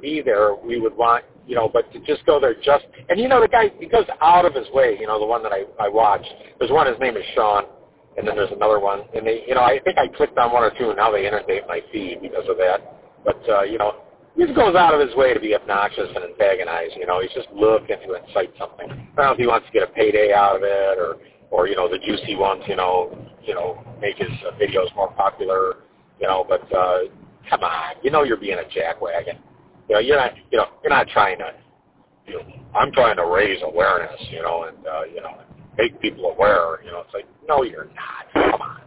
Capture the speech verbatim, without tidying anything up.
be there, we would want, you know, but to just go there just, and, you know, the guy, he goes out of his way, you know, the one that I, I watched. There's one, his name is Sean, and then there's another one. And they, you know, I think I clicked on one or two, and now they inundate my feed because of that. But, uh, you know, he just goes out of his way to be obnoxious and antagonize, you know. He's just looking to incite something. I don't know if he wants to get a payday out of it or, or you know, the juicy ones, you know, you know, make his uh, videos more popular, you know, but, uh, come on, you know you're being a jackwagon. You know, you're not, you know, you're not trying to, you know, I'm trying to raise awareness, you know, and, uh, you know, make people aware, you know, it's like, no, you're not. Come on.